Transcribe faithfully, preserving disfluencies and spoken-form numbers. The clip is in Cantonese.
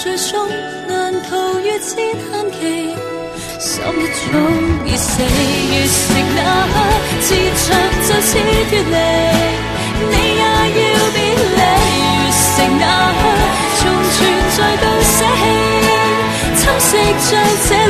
最終難逃越戰限期，心一早已死，越食那刻自長就似脫離，你也要別離，越食那刻從存在到捨棄，珍惜像這